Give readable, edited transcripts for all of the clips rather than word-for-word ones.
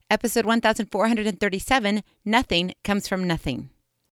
Episode 1437, Nothing Comes from Nothing.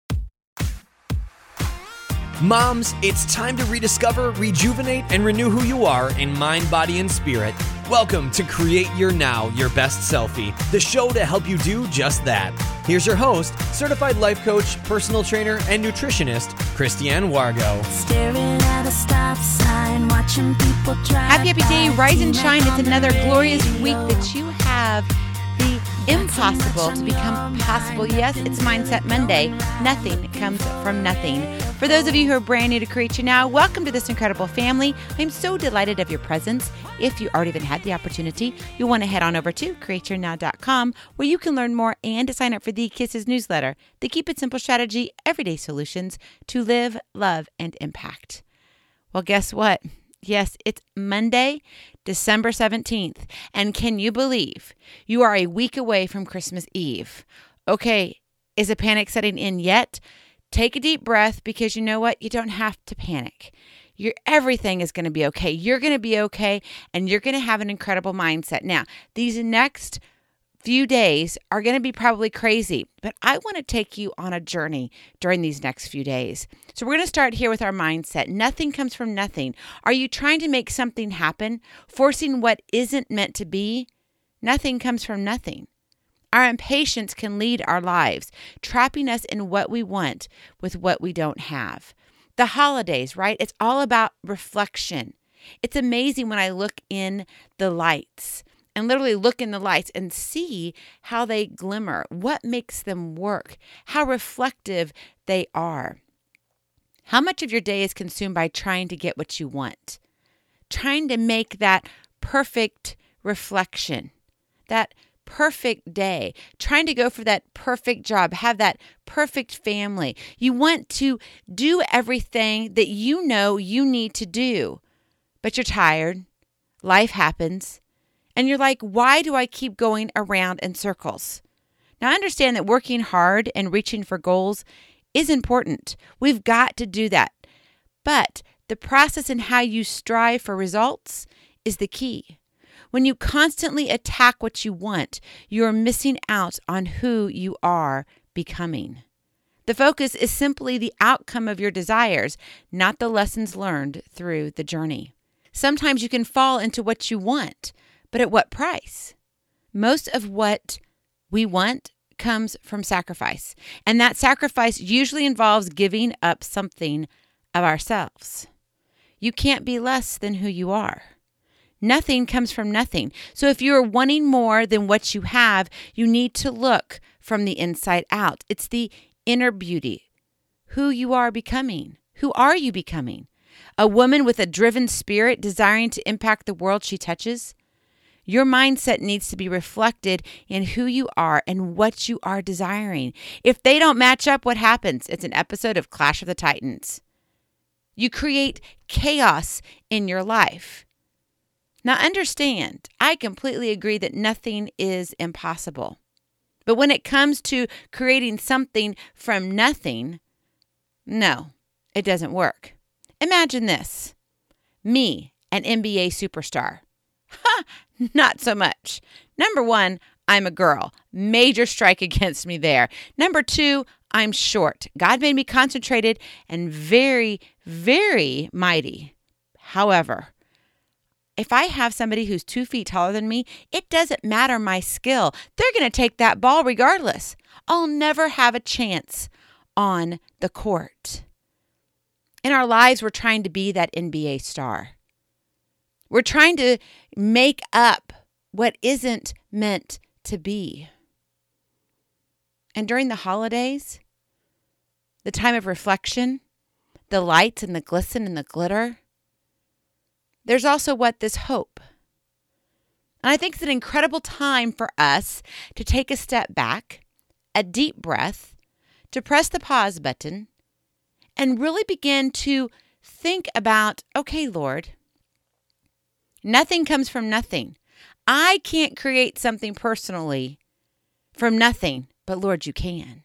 Moms, it's time to rediscover, rejuvenate, and renew who you are in mind, body, and spirit. Welcome to Create Your Now, Your Best Selfie, the show to help you do just that. Here's your host, certified life coach, personal trainer, and nutritionist, Christiane Wargo. Staring at a stop sign, watching people drive. Happy day, rise and shine. It's another glorious week that you have the impossible to become possible. Yes, it's Mindset Monday. Nothing comes from nothing. For those of you who are brand new to Create Your Now, welcome to this incredible family. I'm so delighted of your presence. If you already even had the opportunity, you'll want to head on over to createyournow.com where you can learn more and to sign up for the Kisses newsletter, the Keep It Simple Strategy, everyday solutions to live, love, and impact. Well, guess what? Yes, it's Monday, December 17th. And can you believe you are a week away from Christmas Eve? Okay, is a panic setting in yet? Take a deep breath because you know what? You don't have to panic. Everything is going to be okay. You're going to be okay, and you're going to have an incredible mindset. Now, these next few days are going to be probably crazy, but I want to take you on a journey during these next few days. So we're going to start here with our mindset. Nothing comes from nothing. Are you trying to make something happen, forcing what isn't meant to be? Nothing comes from nothing. Our impatience can lead our lives, trapping us in what we want with what we don't have. The holidays, right? It's all about reflection. It's amazing when I look in the lights and literally look in the lights and see how they glimmer, what makes them work, how reflective they are. How much of your day is consumed by trying to get what you want, trying to make that perfect reflection, that perfect day, trying to go for that perfect job, have that perfect family. You want to do everything that you know you need to do, but you're tired. Life happens. And you're like, why do I keep going around in circles? Now, I understand that working hard and reaching for goals is important. We've got to do that. But the process and how you strive for results is the key. When you constantly attack what you want, you're missing out on who you are becoming. The focus is simply the outcome of your desires, not the lessons learned through the journey. Sometimes you can fall into what you want, but at what price? Most of what we want comes from sacrifice, and that sacrifice usually involves giving up something of ourselves. You can't be less than who you are. Nothing comes from nothing. So if you are wanting more than what you have, you need to look from the inside out. It's the inner beauty, who you are becoming. Who are you becoming? A woman with a driven spirit desiring to impact the world she touches? Your mindset needs to be reflected in who you are and what you are desiring. If they don't match up, what happens? It's an episode of Clash of the Titans. You create chaos in your life. Now understand, I completely agree that nothing is impossible. But when it comes to creating something from nothing, no, it doesn't work. Imagine this. Me, an NBA superstar. Ha! Not so much. Number one, I'm a girl. Major strike against me there. Number two, I'm short. God made me concentrated and very, very mighty. However, if I have somebody who's 2 feet taller than me, it doesn't matter my skill. They're going to take that ball regardless. I'll never have a chance on the court. In our lives, we're trying to be that NBA star. We're trying to make up what isn't meant to be. And during the holidays, the time of reflection, the lights and the glisten and the glitter, there's also this hope. And I think it's an incredible time for us to take a step back, a deep breath, to press the pause button, and really begin to think about, okay, Lord, nothing comes from nothing. I can't create something personally from nothing, but Lord, you can.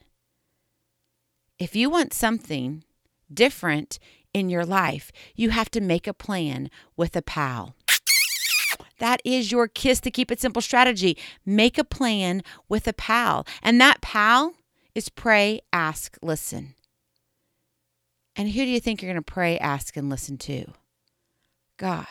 If you want something different in your life, you have to make a plan with a pal. That is your KISS to Keep It Simple strategy. Make a plan with a pal. And that pal is pray, ask, listen. And who do you think you're going to pray, ask, and listen to? God.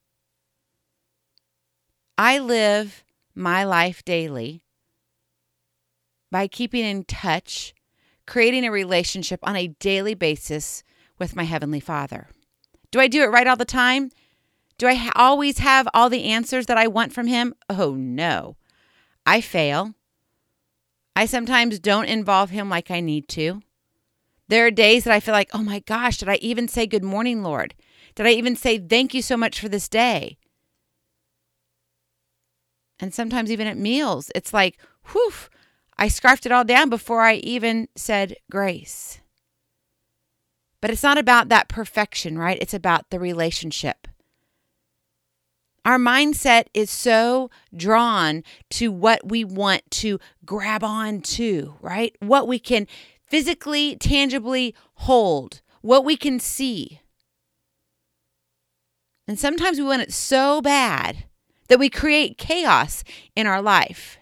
I live my life daily by keeping in touch, creating a relationship on a daily basis with my Heavenly Father. Do I do it right all the time? Do I always have all the answers that I want from Him? Oh, no. I fail. I sometimes don't involve Him like I need to. There are days that I feel like, oh my gosh, did I even say good morning, Lord? Did I even say thank you so much for this day? And sometimes even at meals, it's like, whew, I scarfed it all down before I even said grace. But it's not about that perfection, right? It's about the relationship. Our mindset is so drawn to what we want to grab on to, right? What we can physically, tangibly hold, what we can see. And sometimes we want it so bad that we create chaos in our life.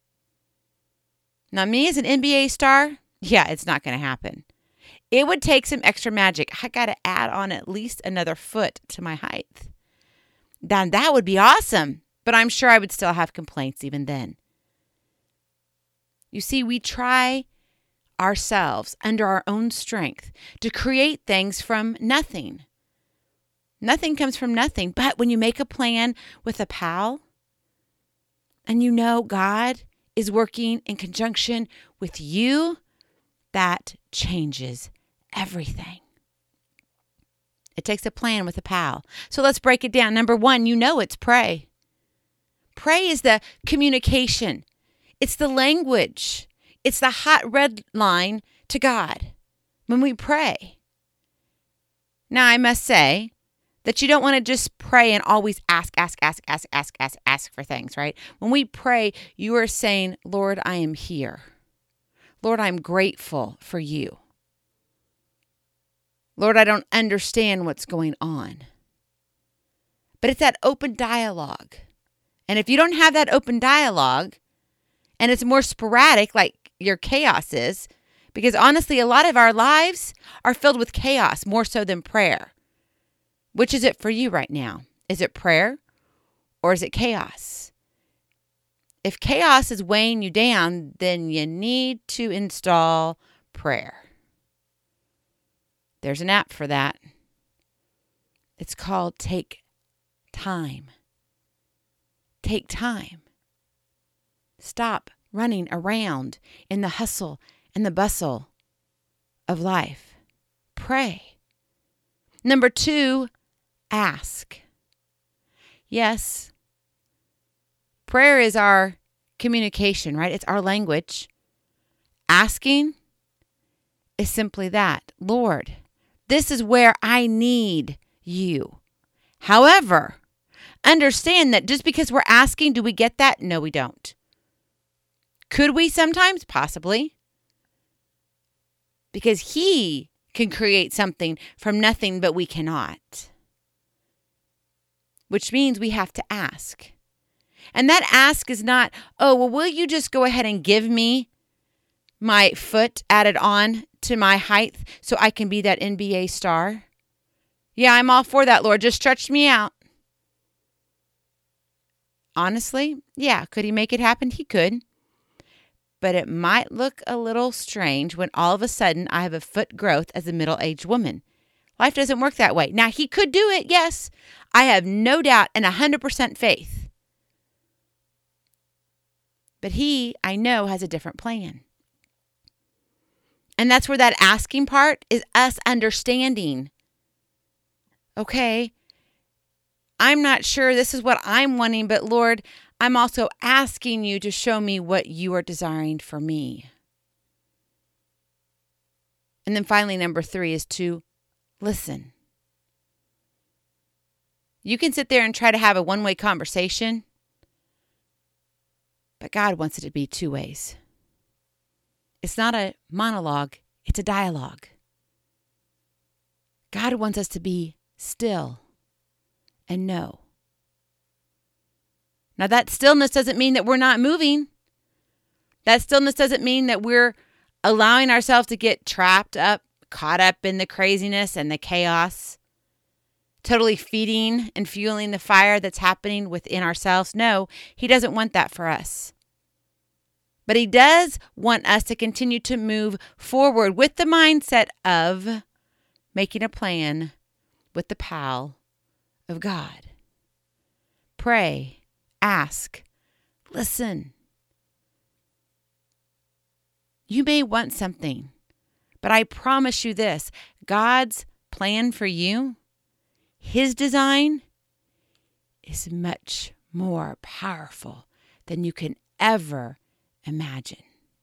Now, me as an NBA star, yeah, it's not going to happen. It would take some extra magic. I got to add on at least another foot to my height. Then that would be awesome, but I'm sure I would still have complaints even then. You see, we try ourselves under our own strength to create things from nothing. Nothing comes from nothing, but when you make a plan with a pal and you know God is working in conjunction with you, that changes everything. It takes a plan with a pal. So let's break it down. Number one, it's pray. Pray is the communication. It's the language. It's the hot red line to God when we pray. Now, I must say that you don't want to just pray and always ask for things, right? When we pray, you are saying, Lord, I am here. Lord, I'm grateful for you. Lord, I don't understand what's going on. But it's that open dialogue. And if you don't have that open dialogue, and it's more sporadic like your chaos is, because honestly, a lot of our lives are filled with chaos more so than prayer. Which is it for you right now? Is it prayer or is it chaos? If chaos is weighing you down, then you need to install prayer. There's an app for that. It's called Take Time. Take time. Stop running around in the hustle and the bustle of life. Pray. Number 2, ask. Yes, prayer is our communication, right? It's our language. Asking is simply that. Lord, this is where I need you. However, understand that just because we're asking, do we get that? No, we don't. Could we sometimes? Possibly. Because He can create something from nothing, but we cannot. Which means we have to ask. And that ask is not, oh, well, will you just go ahead and give me my foot added on to my height so I can be that NBA star? Yeah, I'm all for that, Lord. Just stretch me out. Honestly, yeah, could He make it happen? He could. But it might look a little strange when all of a sudden I have a foot growth as a middle-aged woman. Life doesn't work that way. Now, He could do it, yes. I have no doubt and 100% faith. But He, I know, has a different plan. And that's where that asking part is us understanding. Okay, I'm not sure this is what I'm wanting, but Lord, I'm also asking you to show me what you are desiring for me. And then finally, number 3 is to listen. You can sit there and try to have a one-way conversation, but God wants it to be 2 ways. It's not a monologue, it's a dialogue. God wants us to be still and know. Now, that stillness doesn't mean that we're not moving. That stillness doesn't mean that we're allowing ourselves to get trapped up, caught up in the craziness and the chaos, totally feeding and fueling the fire that's happening within ourselves. No, he doesn't want that for us. But he does want us to continue to move forward with the mindset of making a plan with the PAL of God. Pray, ask, listen. You may want something, but I promise you this, God's plan for you, his design, is much more powerful than you can ever imagine.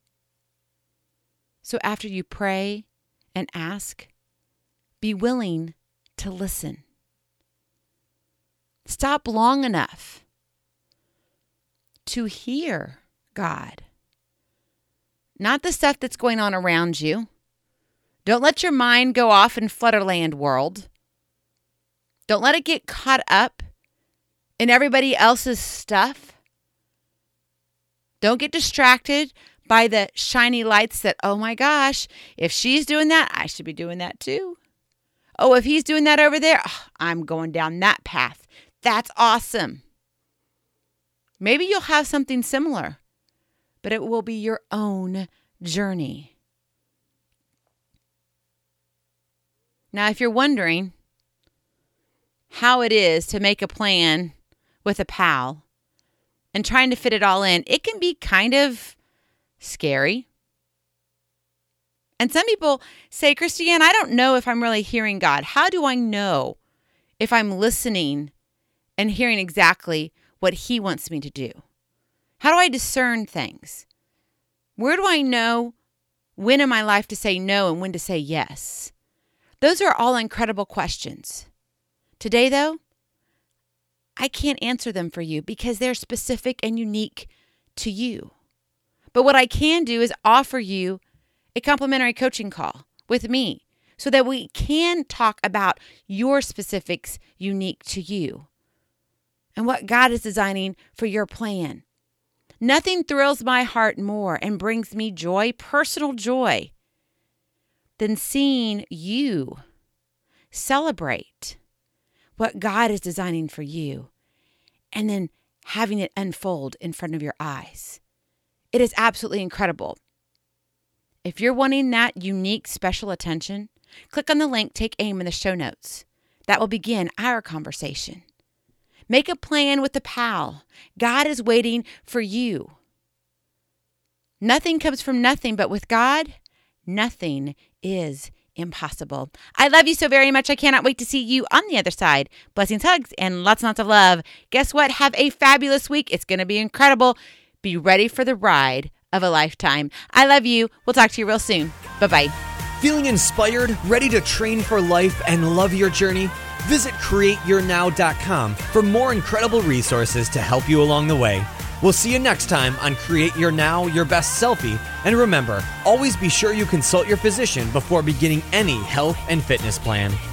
So after you pray and ask, be willing to listen. Stop long enough to hear God. Not the stuff that's going on around you. Don't let your mind go off in Flutterland world. Don't let it get caught up in everybody else's stuff. Don't get distracted by the shiny lights that, oh my gosh, if she's doing that, I should be doing that too. Oh, if he's doing that over there, I'm going down that path. That's awesome. Maybe you'll have something similar, but it will be your own journey. Now, if you're wondering how it is to make a plan with a PAL and trying to fit it all in, it can be kind of scary. And some people say, Christiane, I don't know if I'm really hearing God. How do I know if I'm listening and hearing exactly what he wants me to do? How do I discern things? Where do I know when in my life to say no and when to say yes? Those are all incredible questions. Today, though, I can't answer them for you because they're specific and unique to you. But what I can do is offer you a complimentary coaching call with me so that we can talk about your specifics unique to you and what God is designing for your plan. Nothing thrills my heart more and brings me joy, personal joy, than seeing you celebrate what God is designing for you and then having it unfold in front of your eyes. It is absolutely incredible. If you're wanting that unique special attention, click on the link, Take Aim in the show notes. That will begin our conversation. Make a plan with the PAL. God is waiting for you. Nothing comes from nothing, but with God, nothing is impossible. I love you so very much. I cannot wait to see you on the other side. Blessings, hugs, and lots and lots of love. Guess what? Have a fabulous week. It's going to be incredible. Be ready for the ride of a lifetime. I love you. We'll talk to you real soon. Bye-bye. Feeling inspired, ready to train for life and love your journey? Visit CreateYourNow.com for more incredible resources to help you along the way. We'll see you next time on Create Your Now, Your Best Selfie. And remember, always be sure you consult your physician before beginning any health and fitness plan.